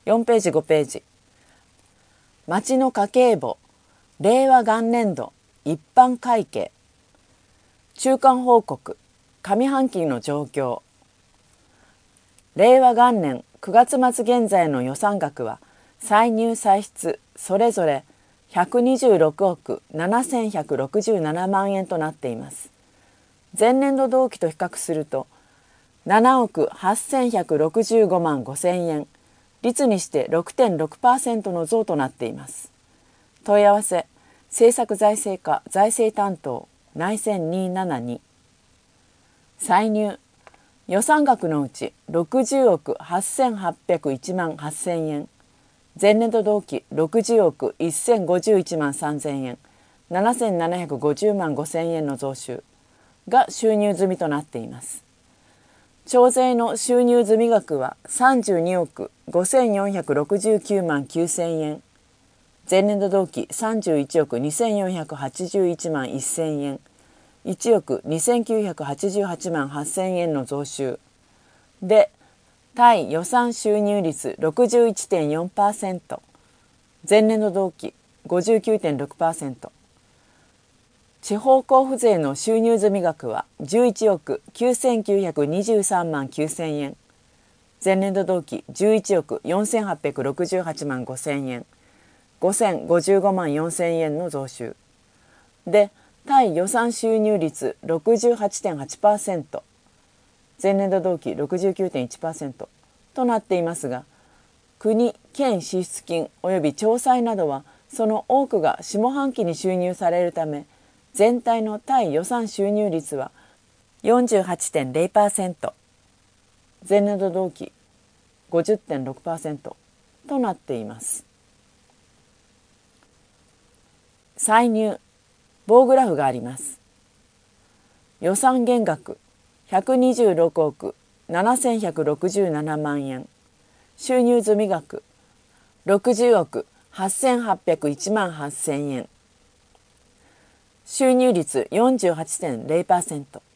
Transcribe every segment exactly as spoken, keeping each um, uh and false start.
よんページごページ。町の家計簿令和元年度一般会計中間報告上半期の状況。令和元年くがつ末現在の予算額は歳入歳出それぞれひゃくにじゅうろくおくななせんひゃくろくじゅうななまん円となっています。前年度同期と比較するとななおくはっせんひゃくろくじゅうごまんごせん円、率にして ろくてんろくパーセント の増となっています。問い合わせ政策財政課財政担当内線にひゃくななじゅうに。歳入予算額のうちろくじゅうおくはっせんはっぴゃくいちまんはっせん円、前年度同期ろくじゅうおくせんごじゅういちまんさんぜん円、ななせんななひゃくごじゅうまんごせん円の増収が収入済みとなっています。徴税の収入済み額はさんじゅうにおくごせんよんひゃくろくじゅうきゅうまんきゅうせん円、前年度同期さんじゅういちおくにせんよんひゃくはちじゅういちまんせん円、いちおくにせんきゅうひゃくはちじゅうはちまんはっせん円の増収で、対予算収入率 ろくじゅういちてんよんパーセント、前年度同期 ごじゅうきゅうてんろくパーセント。地方交付税の収入済み額はじゅういちおくきゅうせんきゅうひゃくにじゅうさんまんきゅうせん円、前年度同期じゅういちおくよんせんはっぴゃくろくじゅうはちまんごせん円、ごせんごじゅうごまんよんせん円の増収で、対予算収入率 ろくじゅうはちてんはちパーセント、前年度同期 ろくじゅうきゅうてんいちパーセント となっていますが、国・県支出金及び徴歳などはその多くが下半期に収入されるため、全体の対予算収入率は よんじゅうはちてんれいパーセント、前年度同期 ごじゅってんろくパーセント となっています。歳入棒グラフがあります。予算減額ひゃくにじゅうろくおくななせんひゃくろくじゅうななまん円、収入済み額ろくじゅうおくはっせんはっぴゃくいちまんはっせん円、収入率 よんじゅうはちてんれいパーセント。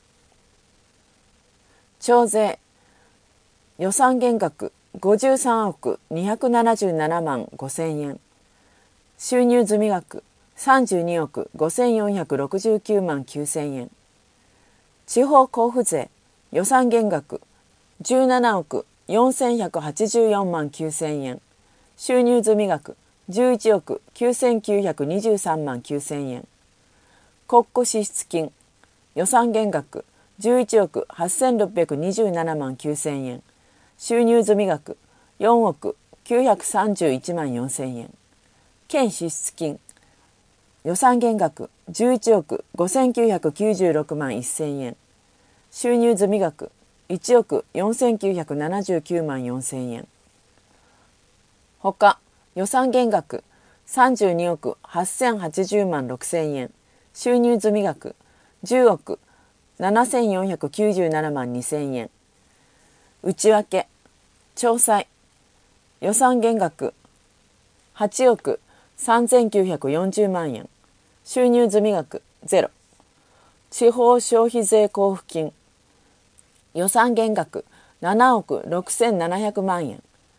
徴税予算減額ごじゅうさんおくにひゃくななじゅうななまんごせん円、収入済み額さんじゅうにおくごせんよんひゃくろくじゅうきゅうまんきゅうせん円、地方交付税予算減額じゅうななおくよんせんひゃくはちじゅうよんまんきゅうせん円、収入済み額じゅういちおくきゅうせんきゅうひゃくにじゅうさんまんきゅうせん円、国庫支出金予算減額じゅういちおくはっせんろっぴゃくにじゅうななまんきゅうせん円、収入済み額よんおくきゅうひゃくさんじゅういちまんよんせん円、県支出金予算減額じゅういちおくごせんきゅうひゃくきゅうじゅうろくまんせん円、収入済み額いちおくよんせんきゅうひゃくななじゅうきゅうまんよんせん円。ほか予算減額さんじゅうにおくはっせんはちじゅうまんろくせん円、収入済み額じゅうおくななせんよんひゃくきゅうじゅうななまんにせん円。内訳徴歳予算減額はちおくさんぜんきゅうひゃくよんじゅうまん円、収入済み額ゼロ。地方消費税交付金予算減額ななおくろくせんななひゃくまん円、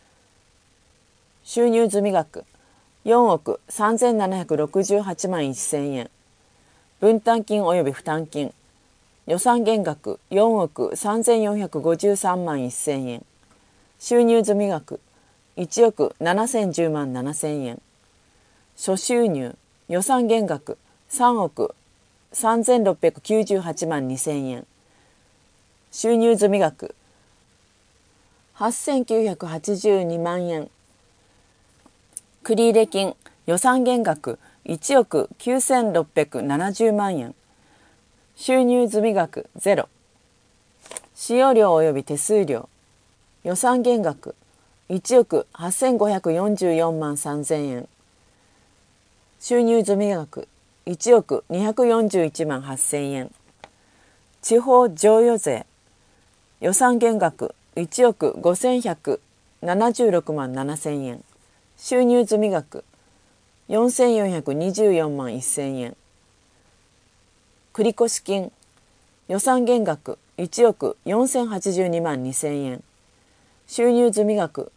収入済み額よんおくさんぜんななひゃくろくじゅうはちまんせん円、分担金及び負担金予算減額よんおくさんぜんよんひゃくごじゅうさんまんせん円、収入済み額いちおくななせんじゅうまんななせん円、諸収入予算減額さんおくさんぜんろっぴゃくきゅうじゅうはちまんにせん円、収入済み額はっせんきゅうひゃくはちじゅうにまん円、繰入金予算減額いちおくきゅうせんろっぴゃくななじゅうまん円、収入済み額ゼロ。使用料及び手数料予算減額いちおくはっせんごひゃくよんじゅうよんまんさんぜん円、収入済み額いちおくにひゃくよんじゅういちまんはっせん円。地方譲与税予算減額いちおくごせんひゃくななじゅうろくまんななせん円、収入済み額よんせんよんひゃくにじゅうよんまんせん円。繰越金予算減額いちおくよんせんはちじゅうにまんにせん円、収入済み額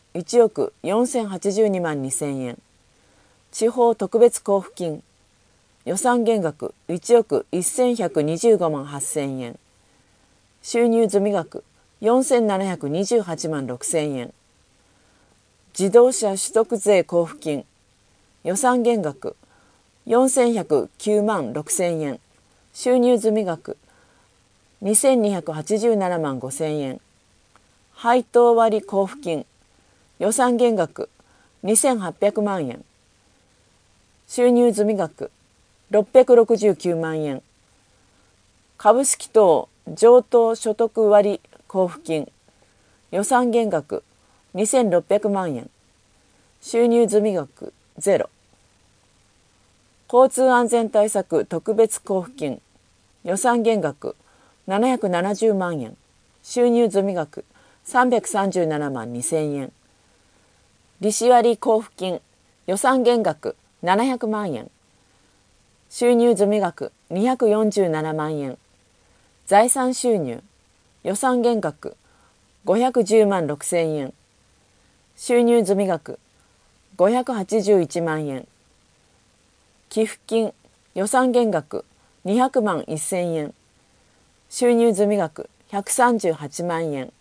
いちおくよんせんはちじゅうにまんにせんえん。地方特別交付金予算減額いちおくせんひゃくにじゅうごまんはっせんえん。収入済額よんせんななひゃくにじゅうはちまんろくせんえん。自動車取得税交付金予算減額よんせんひゃくきゅうまんろくせんえん。収入済額にせんにひゃくはちじゅうななまんごせんえん。配当割交付金予算減額にせんはっぴゃくまんえん。収入済額ろっぴゃくろくじゅうきゅうまんえん。株式等譲渡所得割交付金予算減額にせんろっぴゃくまんえん。収入済額ゼロ。交通安全対策特別交付金予算減額ななひゃくななじゅうまんえん。収入済額さんびゃくさんじゅうななまんにせんえん。利子割交付金予算減額ななひゃくまんえん。収入済額にひゃくよんじゅうななまんえん。財産収入予算減額ごひゃくじゅうまんろくせんえん。収入済額ごひゃくはちじゅういちまんえん。寄付金予算減額にひゃくまんせんえん。収入済額ひゃくさんじゅうはちまんえん。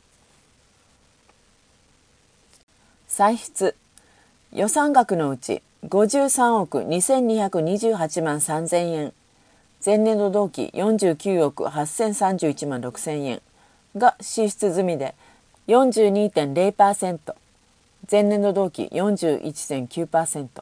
歳出予算額のうちごじゅうさんおくにせんにひゃくにじゅうはちまんさんぜんえん、前年度同期よんじゅうきゅうおくはっせんさんじゅういちまんろくせんえんが支出済みで よんじゅうにてんれいパーセント、前年度同期 よんじゅういちてんきゅうパーセント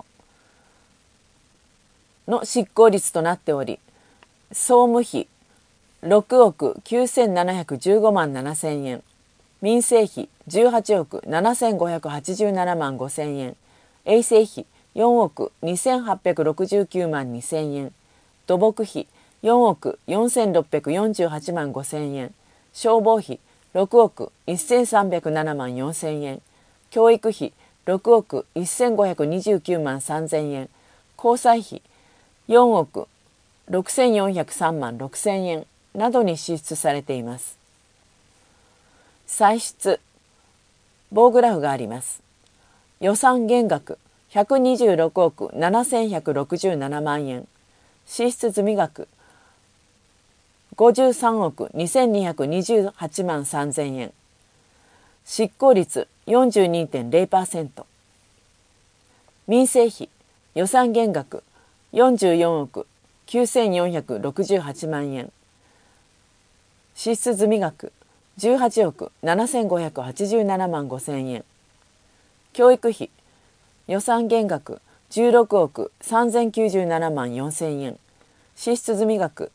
の執行率となっており、総務費ろくおくきゅうせんななひゃくじゅうごまんななせんえん、民生費じゅうはちおくななせんごひゃくはちじゅうななまんごせんえん、衛生費よんおくにせんはっぴゃくろくじゅうきゅうまんにせんえん、土木費よんおくよんせんろっぴゃくよんじゅうはちまんごせんえん、消防費ろくおくせんさんびゃくななまんよんせんえん、教育費ろくおくせんごひゃくにじゅうきゅうまんさんぜんえん、交際費よんおくろくせんよんひゃくさんまんろくせんえんなどに支出されています。歳出棒グラフがあります。予算減額ひゃくにじゅうろくおくななせんひゃくろくじゅうななまんえん、支出済額ごじゅうさんおくにせんにひゃくにじゅうはちまんさんぜんえん、執行率 よんじゅうにてんれいパーセント、民生費予算減額よんじゅうよんおくきゅうせんよんひゃくろくじゅうはちまんえん、支出済額じゅうはちおくななせんごひゃくはちじゅうななまんごせんえん、教育費予算減額じゅうろくおくさんぜんきゅうじゅうななまんよんせんえん、支出済額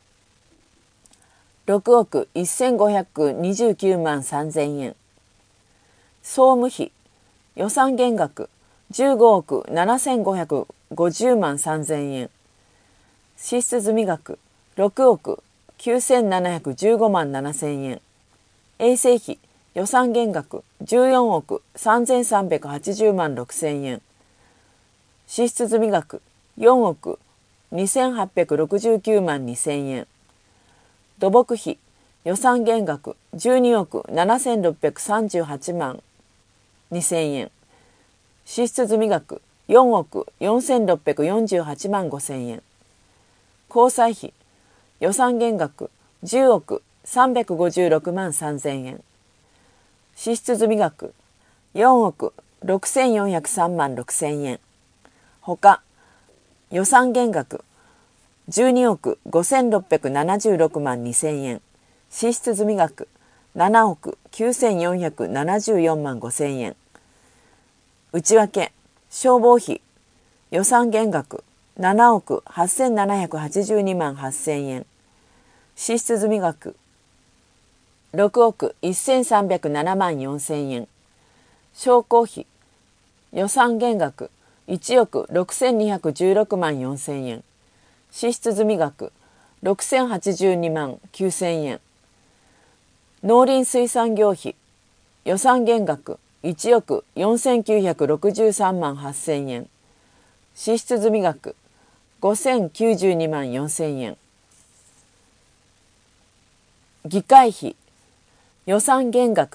ろくおくせんごひゃくにじゅうきゅうまんさんぜんえん、総務費予算減額じゅうごおくななせんごひゃくごじゅうまんさんぜんえん、支出済額ろくおくきゅうせんななひゃくじゅうごまんななせんえん、衛生費予算減額じゅうよんおくさんぜんさんびゃくはちじゅうまんろくせんえん、支出済額よんおくにせんはっぴゃくろくじゅうきゅうまんにせんえん、土木費予算減額じゅうにおくななせんろっぴゃくさんじゅうはちまんにせんえん、支出済額よんおくよんせんろっぴゃくよんじゅうはちまんごせんえん、交際費予算減額じゅうおくさんびゃくごじゅうろくまんさんぜんえん、支出済額よんおくろくせんよんひゃくさんまんろくせんえん、ほか予算減額じゅうにおくごせんろっぴゃくななじゅうろくまんにせんえん、支出済額ななおくきゅうせんよんひゃくななじゅうよんまんごせんえん、内訳消防費予算減額ななおくはっせんななひゃくはちじゅうにまんはっせんえん、支出済額ろくおくせんさんびゃくななまんよんせんえん、商工費予算減額いちおくろくせんにひゃくじゅうろくまんよんせんえん、支出済額ろくせんはちじゅうにまんきゅうせんえん、農林水産業費予算減額いちおくよんせんきゅうひゃくろくじゅうさんまんはっせんえん、支出済額ごせんきゅうじゅうにまんよんせんえん、議会費予算減額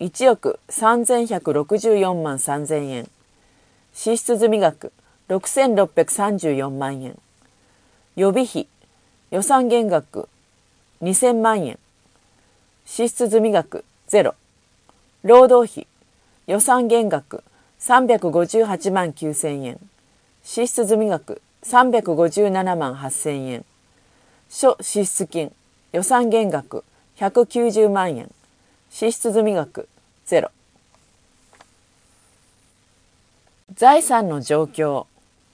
いちおくさんぜんひゃくろくじゅうよんまんさんぜんえん。支出済額ろくせんろっぴゃくさんじゅうよんまんえん。予備費予算減額にせんまんえん。支出済額ゼロ。労働費予算減額さんびゃくごじゅうはちまんきゅうせんえん。支出済額さんびゃくごじゅうななまんはっせんえん。諸支出金予算減額ひゃくきゅうじゅうまんえん。支出済額ゼロ。財産の状況。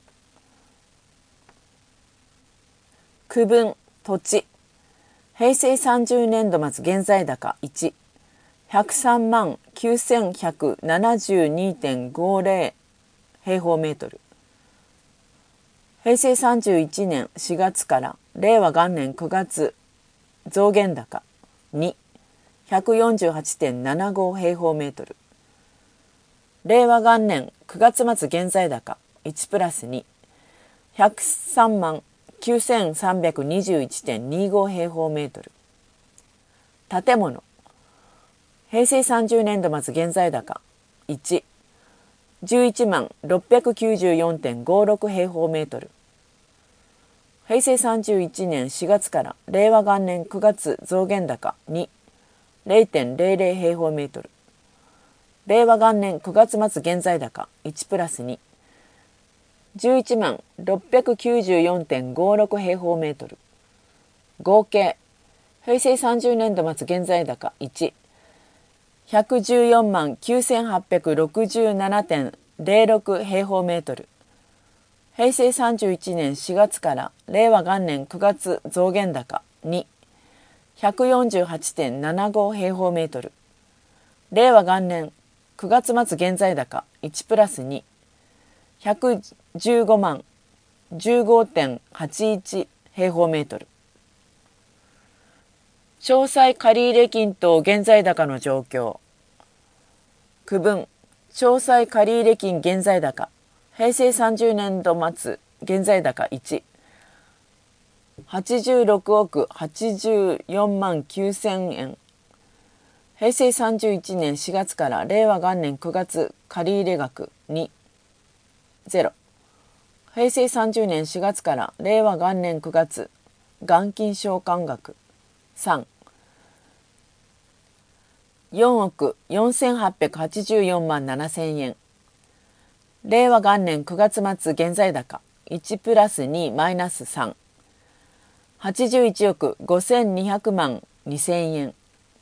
区分土地平成さんじゅうねんど末現在高いち。ひゃくさんまんきゅうせんひゃくななじゅうにてんごぜろ 平方メートル。平成さんじゅういちねんしがつから令和元年くがつ増減高に。ひゃくよんじゅうはちてんななご 平方メートル。令和元年くがつ末現在高いちプラスに。ひゃくさんまんきゅうせんさんびゃくにじゅういちてんにご 平方メートル。建物平成さんじゅうねんど末現在高いち。じゅういちまんろっぴゃくきゅうじゅうよんてんごろく 平方メートル。平成さんじゅういちねんしがつから令和元年くがつ増減高に。れいてんれいれい 平方メートル。令和元年くがつ末現在高いちプラスに。じゅういちまんろっぴゃくきゅうじゅうよんてんごろく 平方メートル。合計平成さんじゅうねんど末現在高いち。ひゃくじゅうよんまんきゅうせんはっぴゃくろくじゅうななてんぜろろく 平方メートル。平成さんじゅういちねんしがつから令和元年くがつ増減高に。ひゃくよんじゅうはちてんななご 平方メートル。令和元年くがつ末現在高いちプラスに。ひゃくじゅうごまんじゅうごてんはちいち 平方メートル。詳細借入金等現在高の状況。区分詳細借入金現在高平成さんじゅうねんど末現在高いち。はちじゅうろくおくはちじゅうよんまんきゅうせんえん。平成さんじゅういちねんしがつから令和元年くがつ借入額に。ゼロ。平成さんじゅうねんしがつから令和元年くがつ元金償還額さん。よんおくよんせんはっぴゃくはちじゅうよんまんななせんえん。令和元年くがつ末現在高いちプラスにマイナスさん。はちじゅういちおくごせんにひゃくまんにせんえん。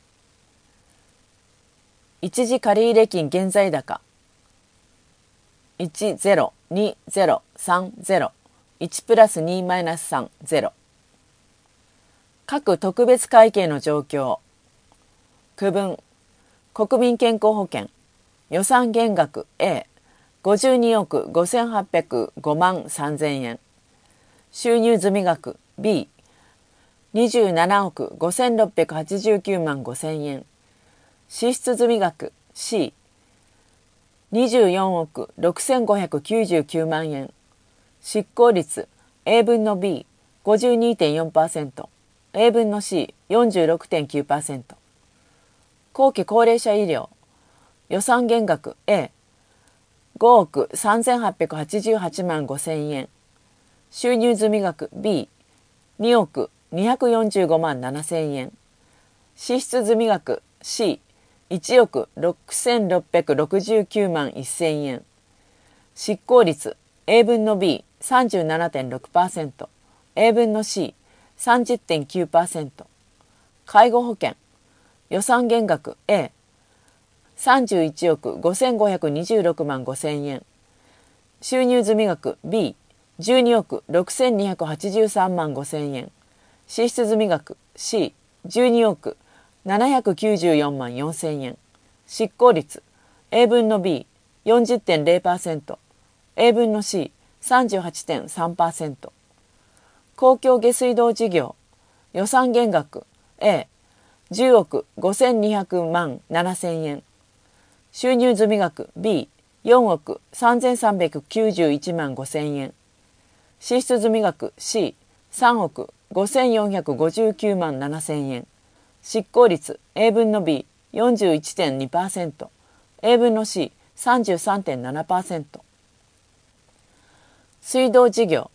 一時借入金現在高いちゼロにゼロさんゼロ。いちプラスにマイナスさんゼロ。各特別会計の状況。区分国民健康保険予算減額 A ごじゅうにおくごせんはっぴゃくごまんさんぜんえん。収入済額 B にじゅうななおくごせんろっぴゃくはちじゅうきゅうまんごせんえん。支出済額 C にじゅうよんおくろくせんごひゃくきゅうじゅうきゅうまんえん。執行率 A 分の ビーごじゅうにてんよんパーセント A 分の シーよんじゅうろくてんきゅうパーセント。後期高齢者医療予算減額 A ごおくさんぜんはっぴゃくはちじゅうはちまんごせんえん。収入済額 B におくにひゃくよんじゅうごまんななせんえん。支出済額 C いちおくろくせんろっぴゃくろくじゅうきゅうまんせんえん。執行率 A 分の ビーさんじゅうななてんろくパーセント A 分の シーさんじゅってんきゅうパーセント。介護保険予算減額 A さんじゅういちおくごせんごひゃくにじゅうろくまんごせんえん。収入済額 B じゅうにおくろくせんにひゃくはちじゅうさんまんごせんえん。支出済額 C じゅうにおくななひゃくきゅうじゅうよんまんよんせんえん。執行率 A 分の ビーよんじゅってんれいパーセント A 分の シーさんじゅうはちてんさんパーセント。公共下水道事業予算減額 A じゅうおくごせんにひゃくまんななせんえん。収入済額 B よんおくさんぜんさんびゃくきゅうじゅういちまんごせんえん。支出済額 C さんおくごせんよんひゃくごじゅうきゅうまんななせんえん。執行率 A 分の ビーよんじゅういちてんにパーセント、英分の Cさんじゅうさんてんななパーセント。水道事業、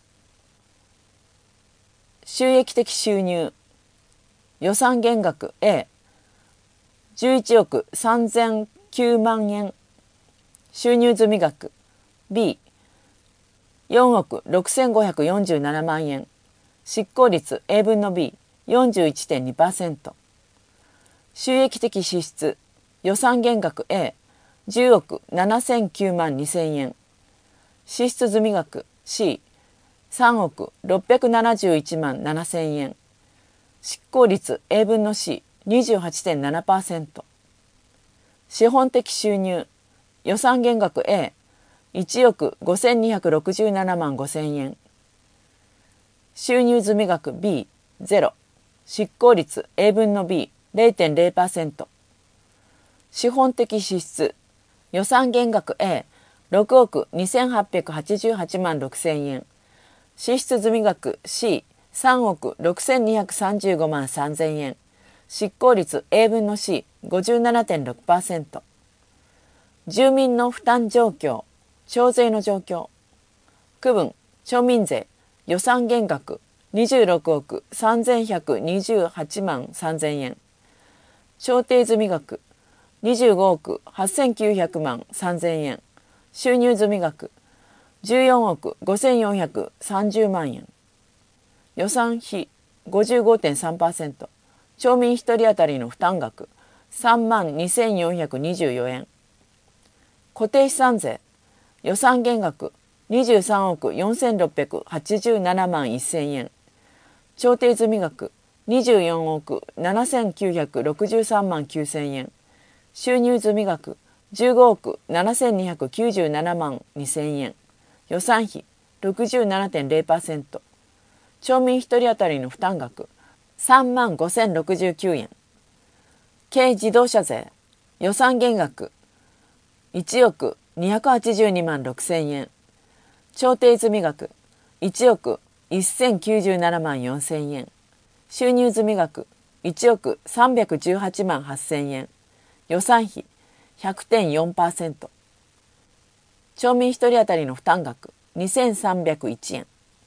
収益的収入、予算減額 A、じゅういちおくさんぜんきゅうまんえん、収入済額 B、よんおくろくせんごひゃくよんじゅうななまんえん、執行率 英分の B、よんじゅういちてんにパーセント。収益的支出、予算減額 A、じゅうおくななせんきゅうまんにせんえん、支出済額 C、さんおくろっぴゃくななじゅういちまんななせんえん、執行率 英分の C、にじゅうはちてんななパーセント。資本的収入、予算減額 A、いちおくごせんにひゃくろくじゅうななまんごせんえん、収入済額 B、ゼロ、執行率 英分の B、れいてんれいパーセント。資本的支出、予算減額 A、ろくおくにせんはっぴゃくはちじゅうはちまんろくせんえん、支出済額 C、さんおくろくせんにひゃくさんじゅうごまんさんぜんえん、執行率 英分の C、ごじゅうななてんろくパーセント。住民の負担状況、徴税の状況、区分、町民税、予算減額にじゅうろくおくさんぜんひゃくにじゅうはちまんさんぜんえん、調停済額にじゅうごおくはっせんきゅうひゃくまんさんぜんえん、収入済額じゅうよんおくごせんよんひゃくさんじゅうまんえん、予算費 ごじゅうごてんさんパーセント、町民ひとり当たりの負担額さんまんにせんよんひゃくにじゅうよんえん、固定資産税、予算減額にじゅうさんおくよんせんろっぴゃくはちじゅうななまんせんえん、調停済額にじゅうよんおくななせんきゅうひゃくろくじゅうさんまんきゅうせんえん、収入済額じゅうごおくななせんにひゃくきゅうじゅうななまんにせんえん、予算費 ろくじゅうななてんれいパーセント、町民ひとり当たりの負担額さんまんごせんろくじゅうきゅうえん、軽自動車税、予算減額いちおくにひゃくはちじゅうにまんろくせんえん、調停済額いちおくせんきゅうじゅうななまんよんせんえん、収入済額いちおくさんびゃくじゅうはちまんはっせんえん、予算費 ひゃくてんよんパーセント、町民ひとり当たりの負担額にせんさんびゃくいちえん、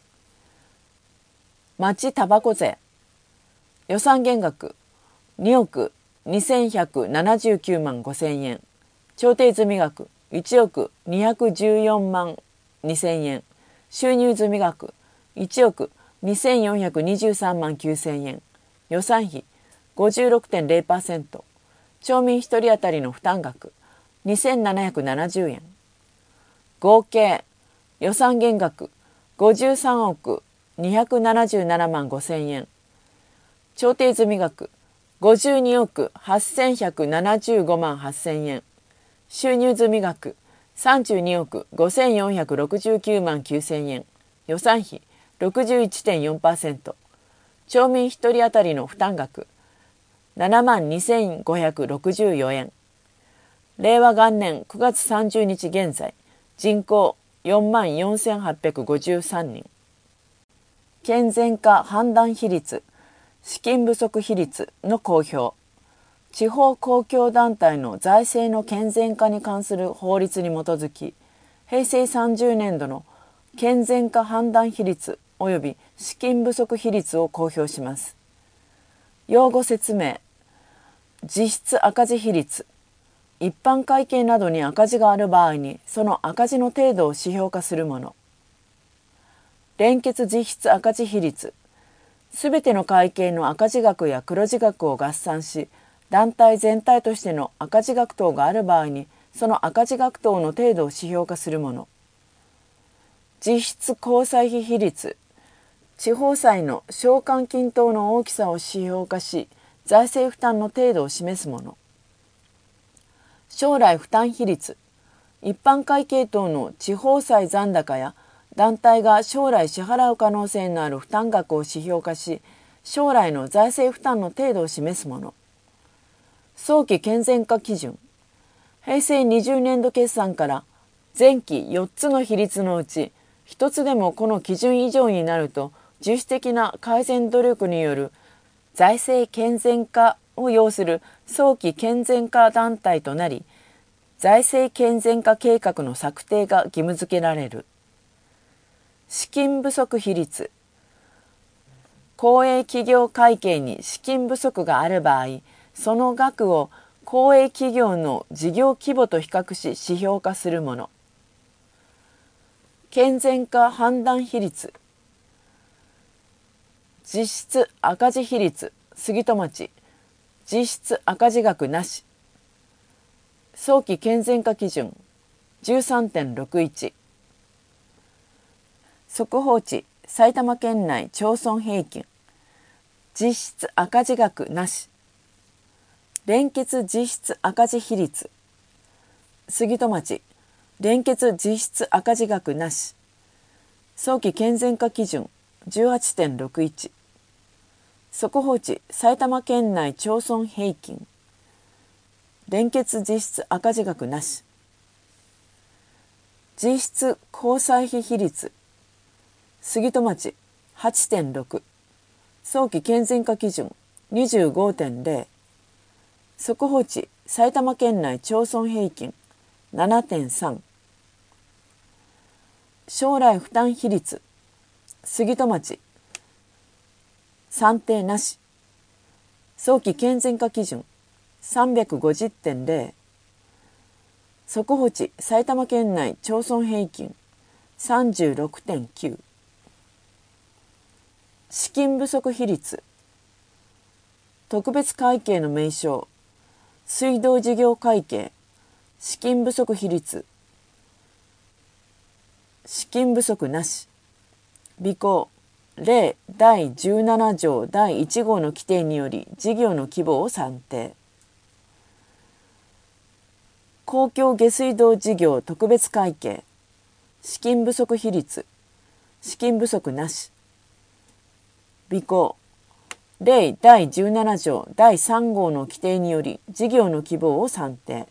町たばこ税、予算減額におくにせんひゃくななじゅうきゅうまんごせんえん、調停済額いちおくにひゃくじゅうよんまんにせんえん、収入済額いちおくにせんよんひゃくにじゅうさんまんきゅうせんえん、予算費 ごじゅうろくてんれいパーセント、町民ひとり当たりの負担額にせんななひゃくななじゅうえん、合計予算減額ごじゅうさんおくにひゃくななじゅうななまんごせんえん、調停済額ごじゅうにおくはっせんひゃくななじゅうごまんはっせんえん、収入済額さんじゅうにおくごせんよんひゃくろくじゅうきゅうまんきゅうせんえん、予算費 ろくじゅういちてんよんパーセント、町民ひとり当たりの負担額ななまんにせんごひゃくろくじゅうよんえん、令和元年くがつさんじゅうにち現在、人口よんまんよんせんはっぴゃくごじゅうさんにん、健全化判断比率、資金不足比率の公表、地方公共団体の財政の健全化に関する法律に基づき、へいせいさんじゅうねんどの健全化判断比率及び資金不足比率を公表します。用語説明、実質赤字比率、一般会計などに赤字がある場合にその赤字の程度を指標化するもの。連結実質赤字比率、すべての会計の赤字額や黒字額を合算し、団体全体としての赤字額等がある場合にその赤字額等の程度を指標化するもの。実質公債費比率、地方債の償還金等の大きさを指標化し財政負担の程度を示すもの。将来負担比率、一般会計等の地方債残高や団体が将来支払う可能性のある負担額を指標化し将来の財政負担の程度を示すもの。早期健全化基準、へいせいにじゅうねんど決算から前期よっつの比率のうちひとつでもこの基準以上になると自主的な改善努力による財政健全化を要する早期健全化団体となり、財政健全化計画の策定が義務付けられる。資金不足比率。公営企業会計に資金不足がある場合、その額を公営企業の事業規模と比較し指標化するもの。健全化判断比率。実質赤字比率、杉戸町。実質赤字額なし。早期健全化基準 じゅうさんてんろくいち。速報値埼玉県内町村平均。実質赤字額なし。連結実質赤字比率。杉戸町。連結実質赤字額なし。早期健全化基準 じゅうはちてんろくいち。速報値埼玉県内町村平均。連結実質赤字額なし。実質交際費比率。杉戸町 はちてんろく。早期健全化基準 にじゅうごてんゼロ。速報値埼玉県内町村平均 ななてんさん。将来負担比率。杉戸町算定なし。早期健全化基準 さんびゃくごじゅってんゼロ。速報値埼玉県内町村平均 さんじゅうろくてんきゅう。資金不足比率。特別会計の名称。水道事業会計。資金不足比率。資金不足なし。備考。例だいじゅうなな条だいいち号の規定により事業の規模を算定。公共下水道事業特別会計。資金不足比率。資金不足なし。備考。例だいじゅうなな条だいさん号の規定により事業の規模を算定。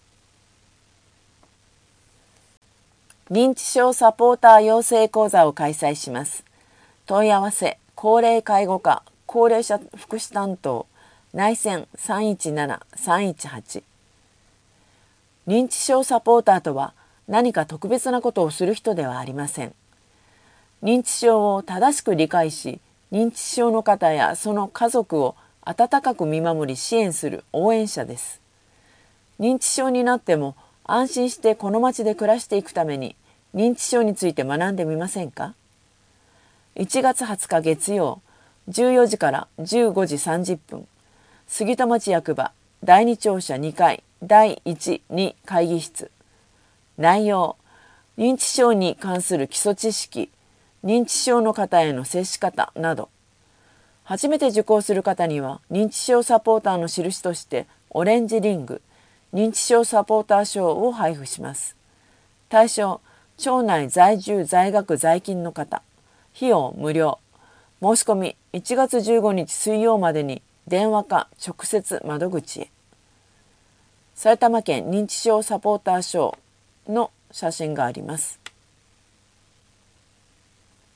認知症サポーター養成講座を開催します。問い合わせ高齢介護課高齢者福祉担当内線 さんいちななさんいちはち。認知症サポーターとは何か特別なことをする人ではありません。認知症を正しく理解し、認知症の方やその家族を温かく見守り支援する応援者です。認知症になっても安心してこの町で暮らしていくために認知症について学んでみませんか。いちがつはつか月曜じゅうよじからじゅうごじさんじゅっぷん、杉戸町役場だいに庁舎にかいだいいち、に会議室。内容、認知症に関する基礎知識、認知症の方への接し方など。初めて受講する方には認知症サポーターの印としてオレンジリング、認知症サポーター証を配布します。対象、町内在住在学在勤の方。費用無料。申し込みいちがつじゅうごにち水曜までに電話か直接窓口へ。埼玉県認知症サポーター証の写真があります。